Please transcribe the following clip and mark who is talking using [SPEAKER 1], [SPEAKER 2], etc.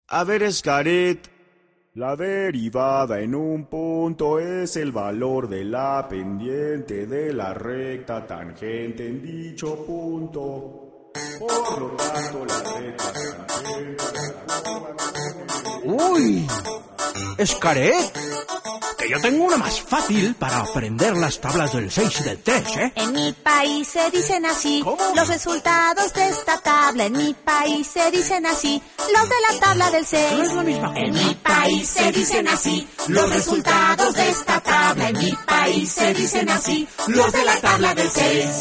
[SPEAKER 1] A ver, Xcaret. La derivada en un punto es el valor de la pendiente de la recta tangente en dicho punto. Por lo tanto, la recta tangente...
[SPEAKER 2] ¡Uy! ¡Xcaret! Que yo tengo una más fácil para aprender las tablas del 6 y del 3, ¿eh?
[SPEAKER 3] En mi país se dicen así.
[SPEAKER 2] ¿Cómo?
[SPEAKER 3] Los resultados de esta tabla. En mi país se dicen así. Los de la tabla del 6.
[SPEAKER 2] No es la misma cosa.
[SPEAKER 3] En mi país se dicen así. Los resultados de esta tabla. En mi país se dicen así. Los de la tabla del 6.